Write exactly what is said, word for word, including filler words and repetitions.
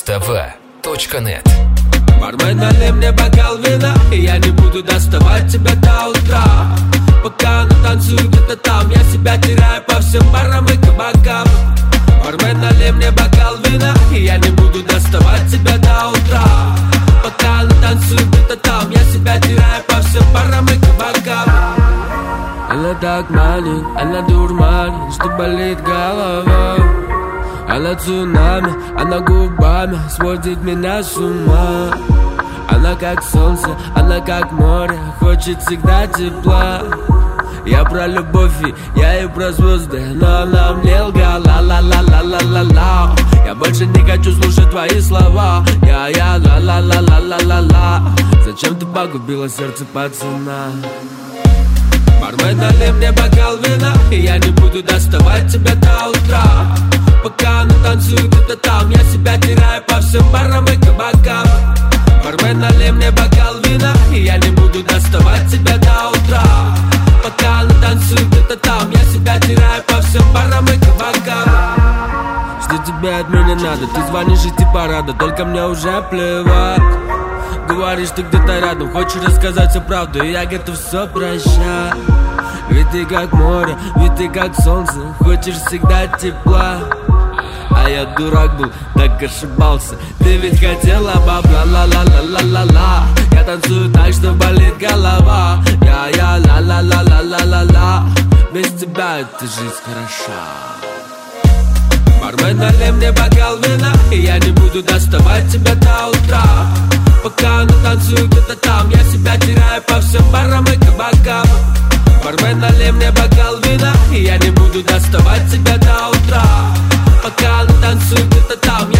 точка вэ точка нет. Бармен, налей мне бокал вина, и я не буду доставать тебя до утра. Пока она танцует где-то там, я себя теряю по всем барам и кабакам. Бармен, налей мне бокал вина, и я не буду доставать тебя до утра. Пока она танцует где-то там, я себя теряю по всем барам и кабакам. Она так манит, она дурманит, что болит голова. Она цунами, она губами сводит меня с ума. Она как солнце, она как море, хочет всегда тепла. Я про любовь и я и про звезды, но она мне лгала, ла-ла-ла-ла-ла-ла-ла. Я больше не хочу слушать твои слова, я-я, ла-ла-ла-ла-ла-ла-ла. Зачем ты погубила сердце пацана? Бармен, налей мне бокал вина, и я не буду доставать тебя до утра. Пока она танцует где-то там, я себя теряю по всем барам и кабакам. Бармен, налей мне бокал вина, и я не буду доставать тебя до утра. Пока она танцует где-то там, я себя теряю по всем барам и кабакам. Что тебе от меня надо? Ты звонишь и типа рада, только мне уже плевать. Говоришь, ты где-то рядом, хочешь рассказать всю правду, и я готов все прощать. Ведь ты как море, ведь ты как солнце, хочешь всегда тепла. А я дурак был, так ошибался. Ты ведь хотела бабла, ла-ла-ла-ла-ла-ла. Я танцую так, что болит голова. Я-я, ла-ла-ла-ла-ла-ла-ла. Без тебя эта жизнь хороша. Бармен, налей мне бокал вина, и я не буду доставать тебя до утра. Пока она танцует где-то там, я себя теряю по всем барам и кабакам. Бармен, налей мне бокал вина, и я не буду доставать тебя до утра. Пока она танцует где-то там, я